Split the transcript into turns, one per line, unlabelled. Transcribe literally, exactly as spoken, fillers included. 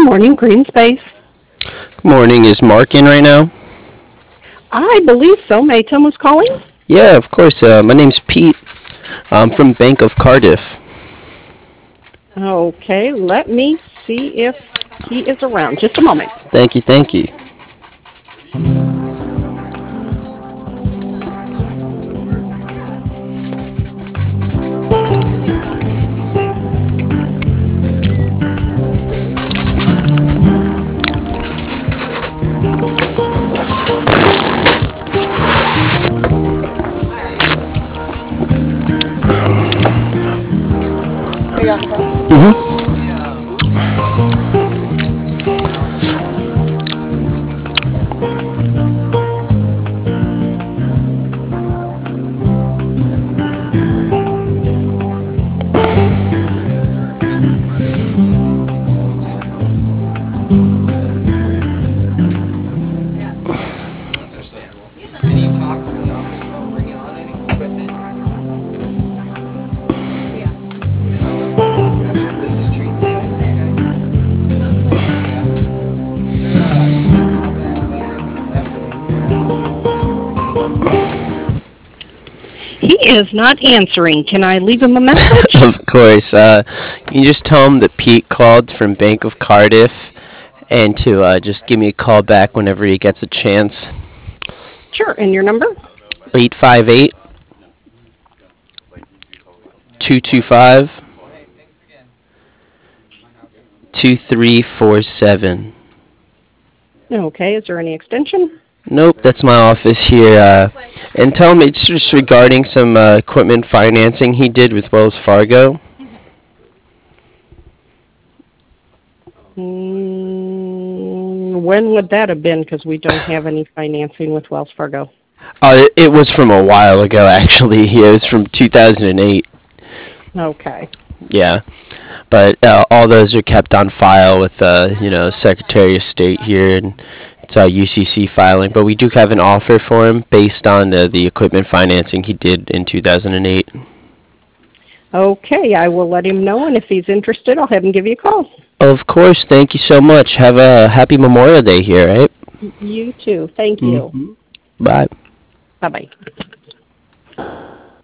morning, Green Space.
Morning, is Mark in right now?
I believe so. May I tell him who's calling?
Yeah, of course. Uh, my name's Pete. I'm from Bank of Cardiff.
Okay, let me see if he is around. Just a moment.
Thank you, thank you. hmm
He is not answering. Can I leave him a message?
Of course. Uh, you just tell him that Pete called from Bank of Cardiff and to uh, just give me a call back whenever he gets a chance.
Sure. And your number?
Eight five eight two two five two three four seven.
Okay. Is there any extension?
Nope, that's my office here. Uh, and tell him it's just regarding some uh, equipment financing he did with Wells Fargo.
Mm, when would that have been? Because we don't have any financing with Wells Fargo.
Uh, it, it was from a while ago, actually. Yeah, it was from two thousand eight.
Okay.
Yeah, but uh, all those are kept on file with, uh, you know, Secretary of State here, and it's a U C C filing. But we do have an offer for him based on uh, the equipment financing he did in two thousand eight.
Okay. I will let him know, and if he's interested, I'll have him give you a call.
Of course, thank you so much. Have a happy Memorial Day here, right?
You too. Thank you.
hmm Bye.
Bye bye.